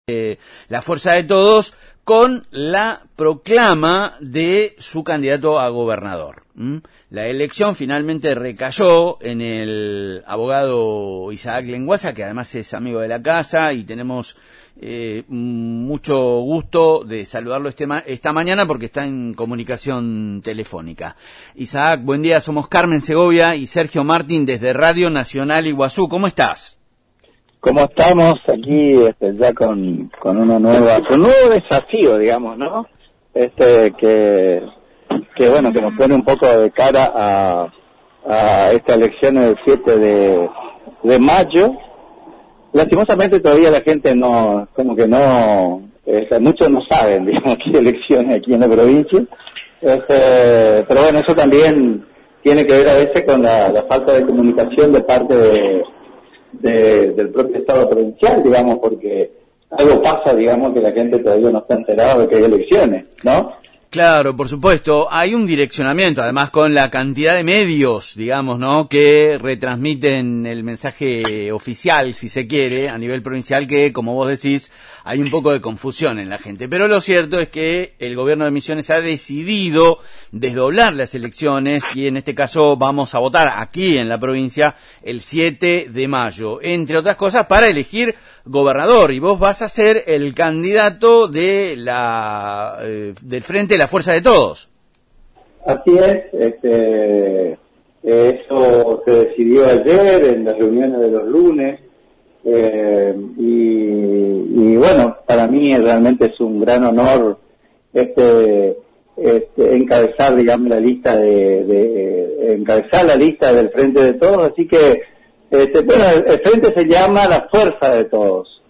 la Fuerza de Todos con la proclama de su candidato a gobernador. La elección finalmente recayó en el abogado Isaac Lenguasa, que además es amigo de la casa, y tenemos mucho gusto de saludarlo esta mañana porque está en comunicación telefónica. Isaac, buen día, somos Carmen Segovia y Sergio Martín desde Radio Nacional Iguazú. ¿Cómo estás? ¿Cómo estamos? Aquí ya con un nuevo desafío, digamos, ¿no? Que bueno, que nos pone un poco de cara a esta elección del 7 de mayo. Lastimosamente todavía la gente muchos no saben, digamos, que hay elecciones aquí en la provincia. Pero bueno, eso también tiene que ver a veces con la falta de comunicación de parte del propio Estado provincial, digamos, porque algo pasa, digamos, que la gente todavía no está enterada de que hay elecciones, ¿no? Claro, por supuesto, hay un direccionamiento, además con la cantidad de medios, digamos, ¿no?, que retransmiten el mensaje oficial, si se quiere, a nivel provincial, que, como vos decís, hay un poco de confusión en la gente. Pero lo cierto es que el gobierno de Misiones ha decidido desdoblar las elecciones y en este caso vamos a votar aquí en la provincia el 7 de mayo, entre otras cosas, para elegir gobernador, y vos vas a ser el candidato de del Frente de la Fuerza de Todos. Así es, eso se decidió ayer en las reuniones de los lunes, y bueno, para mí realmente es un gran honor encabezar, digamos, la lista encabezar la lista del Frente de Todos, así que bueno, el Frente se llama la Fuerza de Todos,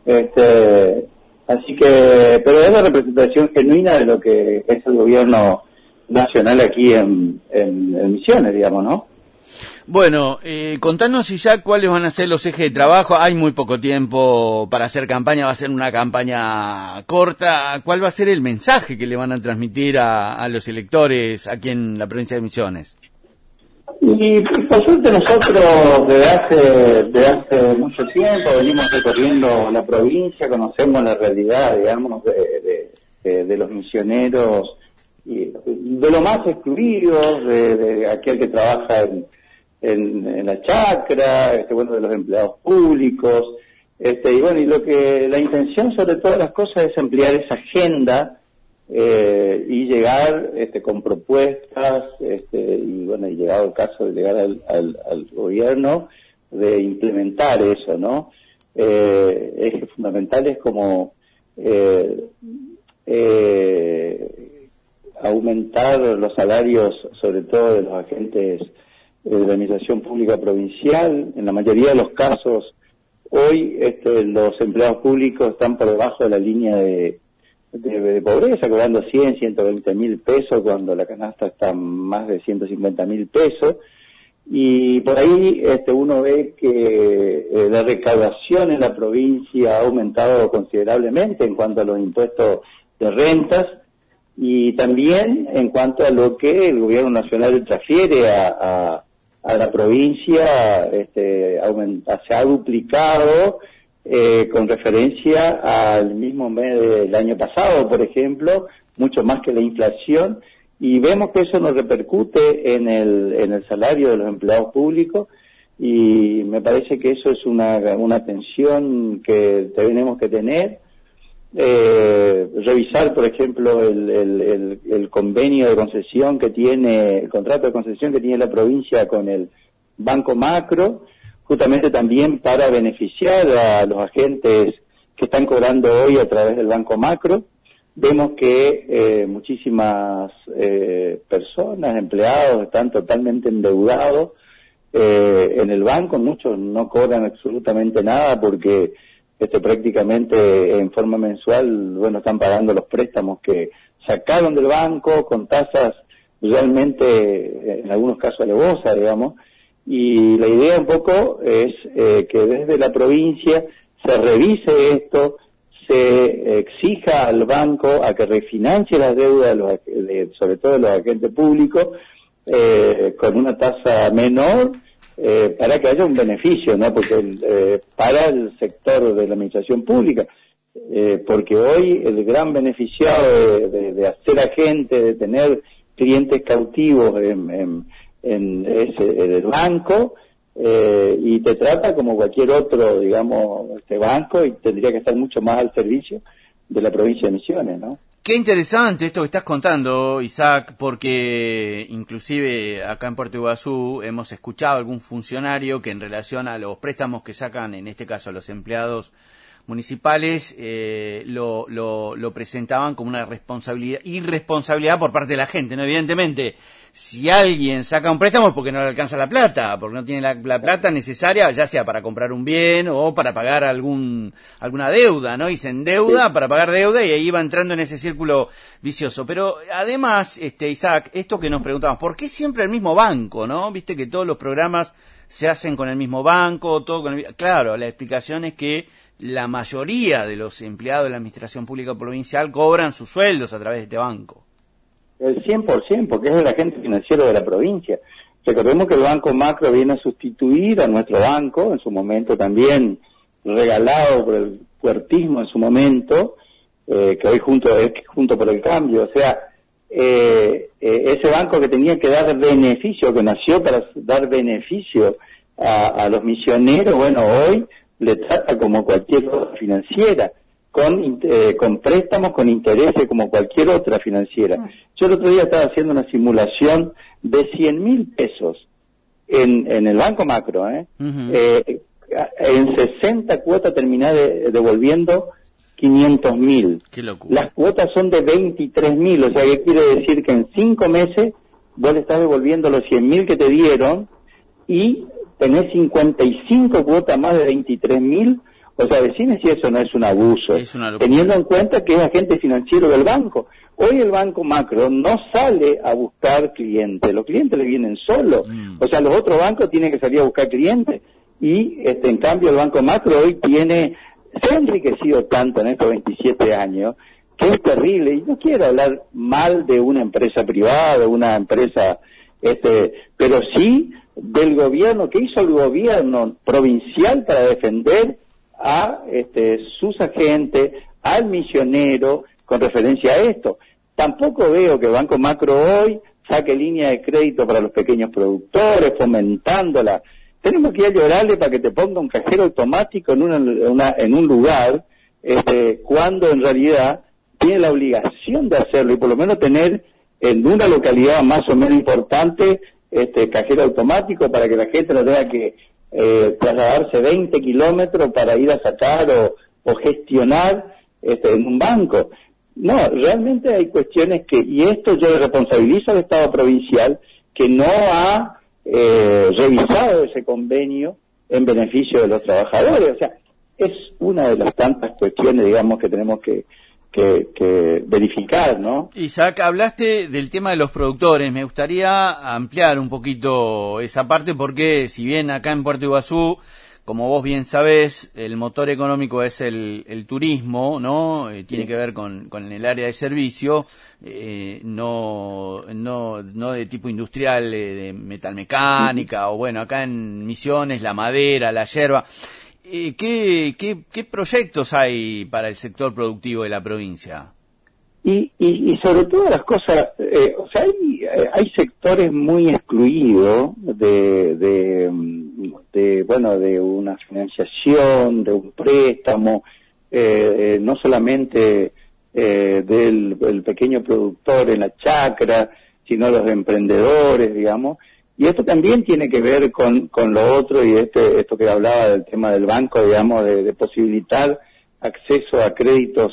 así que, pero es la representación genuina de lo que es el gobierno nacional aquí en Misiones, digamos, ¿no? Bueno, contanos ya cuáles van a ser los ejes de trabajo. Hay muy poco tiempo para hacer campaña, va a ser una campaña corta. ¿Cuál va a ser el mensaje que le van a transmitir a los electores aquí en la provincia de Misiones? Y por suerte nosotros desde hace mucho tiempo venimos recorriendo la provincia, conocemos la realidad, digamos, de los misioneros, y de los más excluidos, de aquel que trabaja en la chacra, bueno, de los empleados públicos, y bueno, y la intención sobre todas las cosas es ampliar esa agenda y llegar con propuestas, y bueno, y llegado el caso de llegar al gobierno, de implementar eso, ¿no? Ejes fundamentales como aumentar los salarios, sobre todo de los agentes de la administración pública provincial. En la mayoría de los casos, hoy los empleados públicos están por debajo de la línea de pobreza, cobrando 120 mil pesos, cuando la canasta está más de 150 mil pesos. Y por ahí uno ve que la recaudación en la provincia ha aumentado considerablemente en cuanto a los impuestos de rentas, y también en cuanto a lo que el gobierno nacional transfiere a la provincia, se ha duplicado con referencia al mismo mes del año pasado, por ejemplo, mucho más que la inflación, y vemos que eso nos repercute en el salario de los empleados públicos, y me parece que eso es una atención que tenemos que tener. Revisar, por ejemplo, el convenio de concesión que tiene, el contrato de concesión que tiene la provincia con el Banco Macro, justamente también para beneficiar a los agentes que están cobrando hoy a través del Banco Macro. Vemos que muchísimas personas, empleados, están totalmente endeudados en el banco. Muchos no cobran absolutamente nada porque prácticamente en forma mensual, bueno, están pagando los préstamos que sacaron del banco con tasas realmente, en algunos casos, alevosas, digamos. Y la idea un poco es que desde la provincia se revise esto, se exija al banco a que refinancie las deudas sobre todo de los agentes públicos, con una tasa menor, para que haya un beneficio, ¿no? Porque para el sector de la administración pública, porque hoy el gran beneficiado de hacer agente, de tener clientes cautivos en el banco, y te trata como cualquier otro, digamos, banco, y tendría que estar mucho más al servicio de la provincia de Misiones, ¿no? Qué interesante esto que estás contando, Isaac, porque inclusive acá en Puerto Iguazú hemos escuchado a algún funcionario que en relación a los préstamos que sacan, en este caso los empleados municipales, lo presentaban como una irresponsabilidad por parte de la gente, ¿no? Evidentemente, si alguien saca un préstamo es porque no le alcanza la plata, porque no tiene la plata necesaria, ya sea para comprar un bien o para pagar alguna deuda, ¿no? Y se endeuda para pagar deuda y ahí va entrando en ese círculo vicioso. Pero además, Isaac, esto que nos preguntamos, ¿por qué siempre el mismo banco, no? Viste que todos los programas se hacen con el mismo banco, todo con Claro, la explicación es que la mayoría de los empleados de la Administración Pública Provincial cobran sus sueldos a través de este banco. El 100%, porque es el agente financiero de la provincia. Recordemos que el Banco Macro viene a sustituir a nuestro banco, en su momento también regalado por el puertismo en su momento, que hoy junto por el cambio. O sea, ese banco que tenía que dar beneficio, que nació para dar beneficio a los misioneros, bueno, hoy le trata como cualquier otra financiera, con préstamos, con intereses como cualquier otra financiera. Yo el otro día estaba haciendo una simulación de 100.000 pesos en el Banco Macro, en 60 cuotas terminé devolviendo 500.000. Qué locura. Las cuotas son de 23.000, o sea, que quiere decir que en 5 meses vos le estás devolviendo los 100.000 que te dieron y tenés 55 cuotas más de 23.000. O sea, decime si eso no es un abuso, teniendo en cuenta que es agente financiero del banco. Hoy el Banco Macro no sale a buscar clientes, los clientes le vienen solos. O sea, los otros bancos tienen que salir a buscar clientes. Y en cambio el Banco Macro hoy se ha enriquecido tanto en estos 27 años, que es terrible. Y no quiero hablar mal de una empresa privada, de una empresa, pero sí del gobierno, que hizo el gobierno provincial para defender a sus agentes, al misionero, con referencia a esto. Tampoco veo que el Banco Macro hoy saque línea de crédito para los pequeños productores, fomentándola. Tenemos que ir a llorarle para que te ponga un cajero automático en un lugar, cuando en realidad tiene la obligación de hacerlo, y por lo menos tener en una localidad más o menos importante cajero automático, para que la gente no tenga que trasladarse 20 kilómetros para ir a sacar o gestionar en un banco. No, realmente hay cuestiones y esto yo responsabilizo al Estado provincial, que no ha revisado ese convenio en beneficio de los trabajadores. O sea, es una de las tantas cuestiones, digamos, que tenemos que verificar, ¿no? Isaac, hablaste del tema de los productores. Me gustaría ampliar un poquito esa parte, porque si bien acá en Puerto Iguazú, como vos bien sabés, el motor económico es el turismo, ¿no? Tiene que ver con el área de servicio, no de tipo industrial, de metalmecánica, o bueno, acá en Misiones, la madera, la yerba. ¿Qué proyectos hay para el sector productivo de la provincia? Y sobre todas las cosas, o sea, hay sectores muy excluidos de una financiación, de un préstamo, no solamente del pequeño productor en la chacra, sino los emprendedores, digamos. Y esto también tiene que ver con lo otro, y esto que hablaba del tema del banco, digamos, de posibilitar acceso a créditos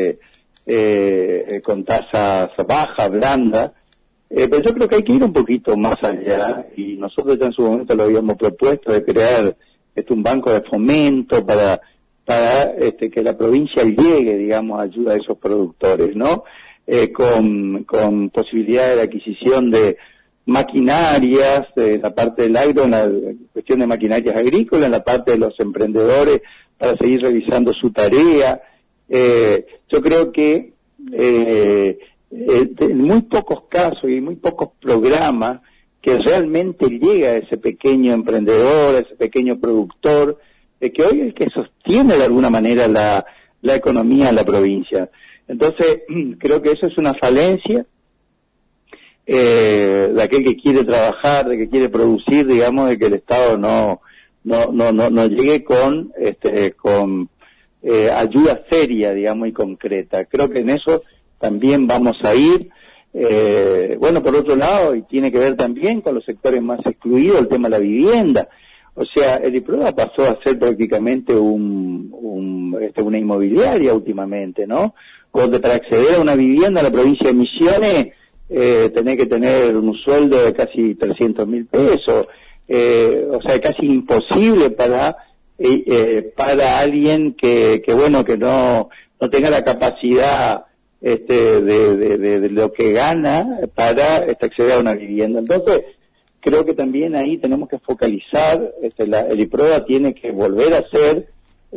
con tasas bajas, blandas. Pero yo creo que hay que ir un poquito más allá, y nosotros ya en su momento lo habíamos propuesto, de crear un banco de fomento para que la provincia llegue, digamos, ayuda a esos productores, ¿no? Con posibilidad de adquisición de maquinarias, la parte del agro, en la cuestión de maquinarias agrícolas, en la parte de los emprendedores, para seguir revisando su tarea. Yo creo que en muy pocos casos y muy pocos programas que realmente llega a ese pequeño emprendedor, a ese pequeño productor, que hoy es el que sostiene de alguna manera la economía en la provincia. Entonces, creo que eso es una falencia de aquel que quiere trabajar, de que quiere producir, digamos, de que el Estado no llegue con ayuda seria, digamos, y concreta. Creo que en eso también vamos a ir. Bueno, por otro lado, y tiene que ver también con los sectores más excluidos, el tema de la vivienda. O sea, el IPRODA pasó a ser prácticamente una inmobiliaria últimamente, ¿no? Donde para acceder a una vivienda en la provincia de Misiones tenés que tener un sueldo de casi 300.000 pesos. O sea, casi imposible para alguien que no tenga la capacidad de lo que gana para acceder a una vivienda. Entonces, creo que también ahí tenemos que focalizar, el IPRODA tiene que volver a ser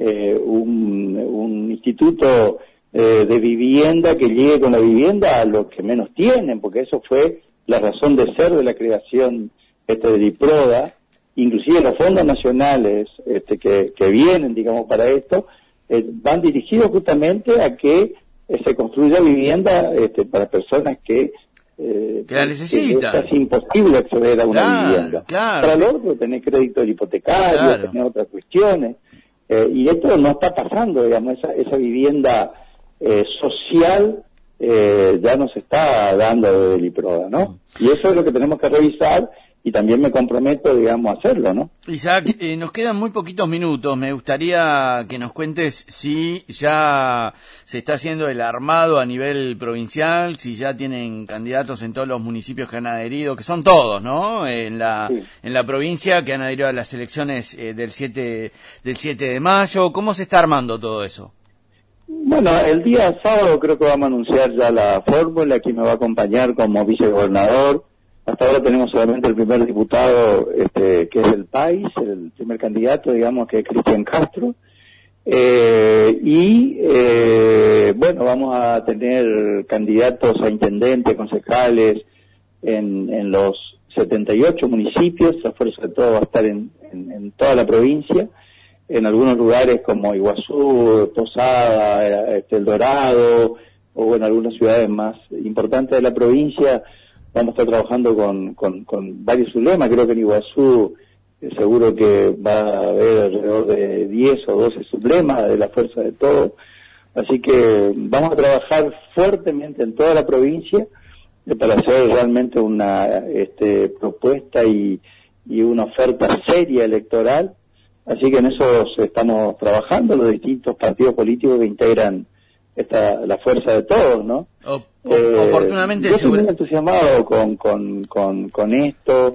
un instituto de vivienda que llegue con la vivienda a los que menos tienen, porque eso fue la razón de ser de la creación del IPRODA. Inclusive los fondos nacionales que vienen, digamos, para esto, van dirigidos justamente a que se construya vivienda para personas que la necesitan. Es casi imposible acceder a una vivienda. Claro. Para lo otro, tener crédito hipotecario, tener otras cuestiones. Y esto no está pasando, digamos, esa vivienda social ya no se está dando desde el IPRODA, ¿no? Y eso es lo que tenemos que revisar. Y también me comprometo, digamos, a hacerlo, ¿no? Isaac, nos quedan muy poquitos minutos. Me gustaría que nos cuentes si ya se está haciendo el armado a nivel provincial, si ya tienen candidatos en todos los municipios que han adherido, que son todos, ¿no? En la provincia, que han adherido a las elecciones del 7 de mayo. ¿Cómo se está armando todo eso? Bueno, el día sábado creo que vamos a anunciar ya la fórmula. Aquí me va a acompañar como vicegobernador. Hasta ahora tenemos solamente el primer diputado, que es del país, el primer candidato, digamos, que es Cristian Castro. Bueno, vamos a tener candidatos a intendentes, concejales en los 78 municipios. La Fuerza de Todos va a estar en toda la provincia, en algunos lugares como Iguazú, Posada, El Dorado, o bueno, algunas ciudades más importantes de la provincia. Vamos a estar trabajando con varios sublemas. Creo que en Iguazú seguro que va a haber alrededor de 10 o 12 sublemas de la Fuerza de Todos. Así que vamos a trabajar fuertemente en toda la provincia para hacer realmente una propuesta y una oferta seria electoral. Así que en eso estamos trabajando los distintos partidos políticos que integran la Fuerza de Todos, ¿no? Oportunamente yo estoy muy entusiasmado con esto.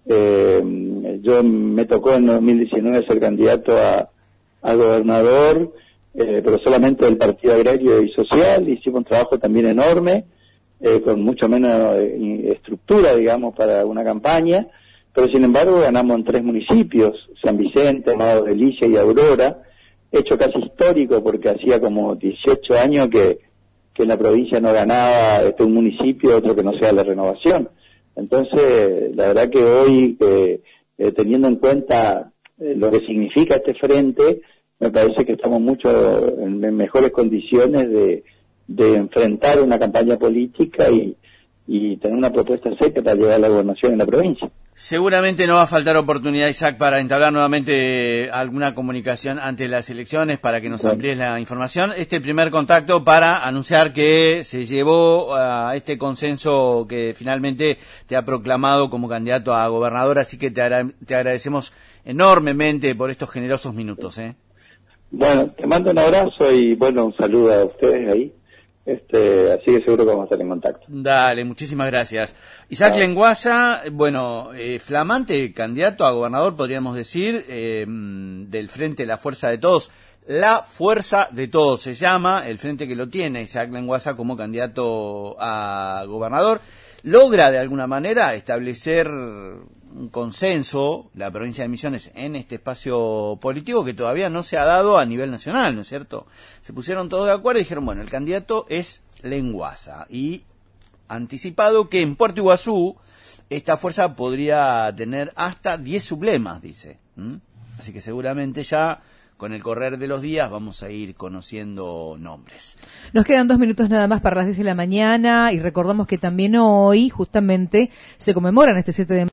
Yo me tocó en 2019 ser candidato a gobernador, pero solamente del Partido Agrario y Social. Hicimos un trabajo también enorme, con mucho menos estructura, digamos, para una campaña, pero sin embargo ganamos en 3 municipios, San Vicente, Amado de Licia y Aurora, hecho casi histórico porque hacía como 18 años que en la provincia no ganaba un municipio, otro que no sea la Renovación. Entonces, la verdad que hoy, teniendo en cuenta lo que significa este frente, me parece que estamos mucho en mejores condiciones de enfrentar una campaña política y tener una propuesta seria para llegar a la gobernación en la provincia. Seguramente no va a faltar oportunidad, Isaac, para entablar nuevamente alguna comunicación antes de las elecciones para que nos amplíes la información. Este primer contacto para anunciar que se llevó a este consenso que finalmente te ha proclamado como candidato a gobernador, así que te agradecemos enormemente por estos generosos minutos. Bueno, te mando un abrazo y bueno, un saludo a ustedes ahí. Así que seguro que vamos a estar en contacto. Dale, muchísimas gracias. Isaac Lenguasa, bueno, flamante candidato a gobernador, podríamos decir, del Frente de la Fuerza de Todos. La Fuerza de Todos se llama, el frente que lo tiene Isaac Lenguasa como candidato a gobernador. Logra de alguna manera establecer un consenso, la provincia de Misiones, en este espacio político que todavía no se ha dado a nivel nacional, ¿no es cierto? Se pusieron todos de acuerdo y dijeron, bueno, el candidato es Lenguasa. Y anticipado que en Puerto Iguazú esta fuerza podría tener hasta 10 sublemas, dice. Así que seguramente ya con el correr de los días vamos a ir conociendo nombres. Nos quedan 2 minutos nada más para las 10 de la mañana y recordamos que también hoy justamente se conmemoran este 7 de